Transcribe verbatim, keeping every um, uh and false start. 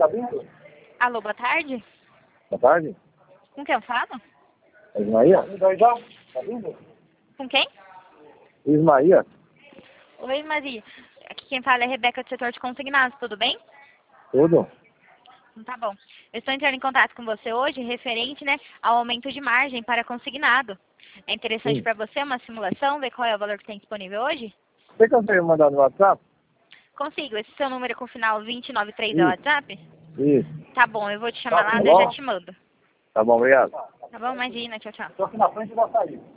tá vindo? Alô, boa tarde. Boa tarde. Com quem eu falo? Ismaia? Tá vindo? Com quem? Ismaia? Oi, Maria. Aqui quem fala é Rebeca do setor de consignados, tudo bem? Tudo? Então tá bom. Eu estou entrando em contato com você hoje referente, né, ao aumento de margem para consignado. É interessante Sim. para você uma simulação, ver qual é o valor que tem disponível hoje? Você consegue mandar no WhatsApp? Consigo. Esse seu número com final vinte e noventa e três é o Isso. WhatsApp? Isso. Tá bom, eu vou te chamar Tá lá, daí eu já bom? te mando. Tá bom, obrigado. Tá bom? Imagina, tchau, tchau. Estou aqui na frente da saída.